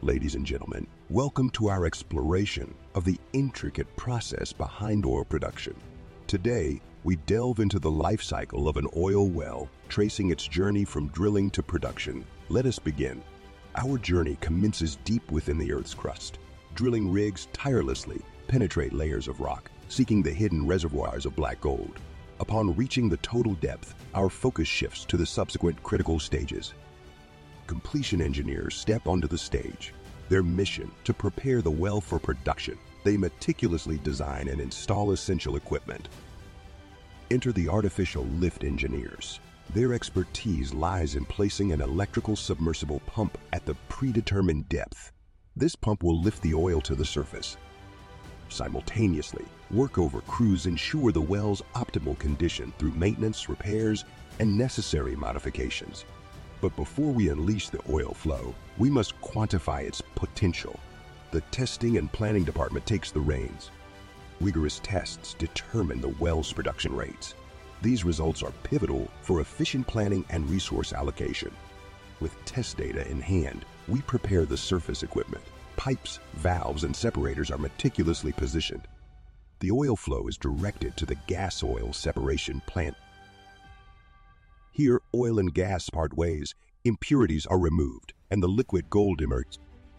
Ladies and gentlemen, welcome to our exploration of the intricate process behind oil production. Today, we delve into the life cycle of an oil well, tracing its journey from drilling to production. Let us begin. Our journey commences deep within the Earth's crust. Drilling rigs tirelessly penetrate layers of rock, seeking the hidden reservoirs of black gold. Upon reaching the total depth, our focus shifts to the subsequent critical stages. Completion engineers step onto the stage. Their mission to prepare the well for production. They meticulously design and install essential equipment. Enter the artificial lift engineers. Their expertise lies in placing an electrical submersible pump at the predetermined depth. This pump will lift the oil to the surface. Simultaneously, workover crews ensure the well's optimal condition through maintenance, repairs, and necessary modifications. But before we unleash the oil flow, we must quantify its potential. The testing and planning department takes the reins. Rigorous tests determine the well's production rates. These results are pivotal for efficient planning and resource allocation. With test data in hand, we prepare the surface equipment. Pipes, valves, and separators are meticulously positioned. The oil flow is directed to the gas oil separation plant. Here, oil and gas part ways, impurities are removed, and the liquid gold emerges.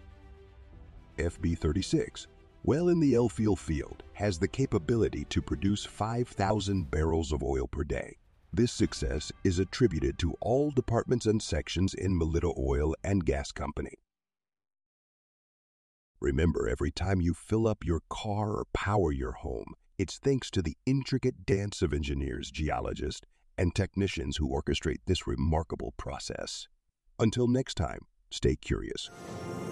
FB36, well in the Elfield field, has the capability to produce 5,000 barrels of oil per day. This success is attributed to all departments and sections in Melita Oil and Gas Company. Remember, every time you fill up your car or power your home, it's thanks to the intricate dance of engineers, geologists, and technicians who orchestrate this remarkable process. Until next time, stay curious.